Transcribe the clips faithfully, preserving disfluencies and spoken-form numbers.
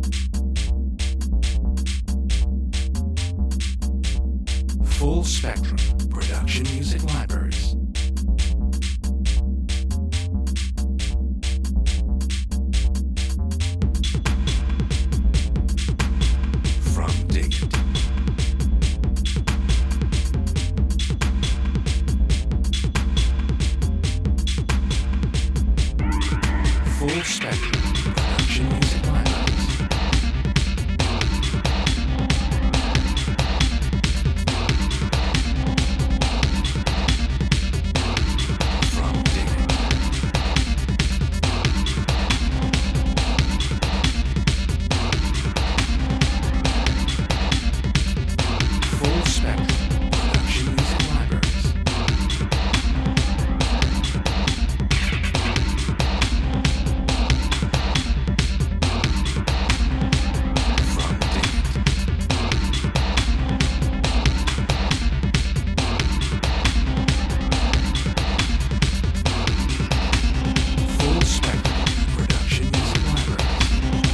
Full Spectrum Production Music Libraries. From Dig It. Full Spectrum Production Music Libraries. From Dig It. Full Spectrum Production Music Libraries. From Dig It. Full Spectrum Production Music Libraries.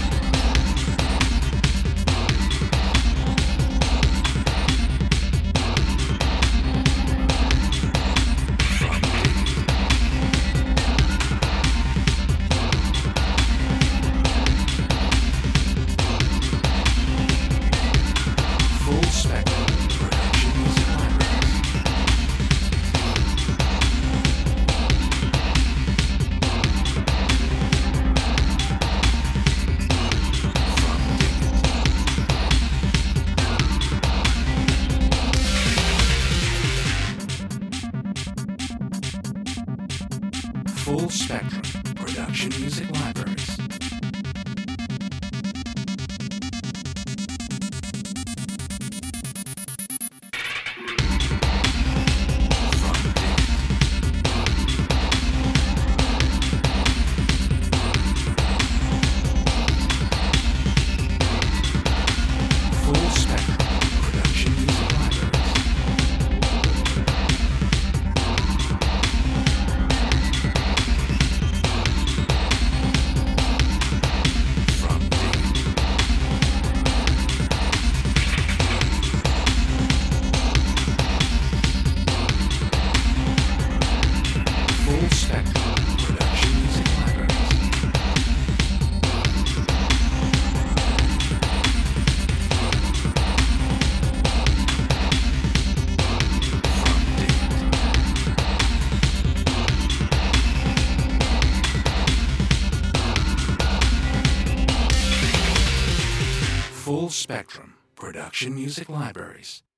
From Dig It. Full Spectrum Production Music Libraries. From Dig It. Full Spectrum Production Music Libraries. From Dig It. Full Spectrum Production Music Libraries. From Dig It. Full Spectrum Production Music Libraries. From Dig It. Full Spectrum Production Music Libraries.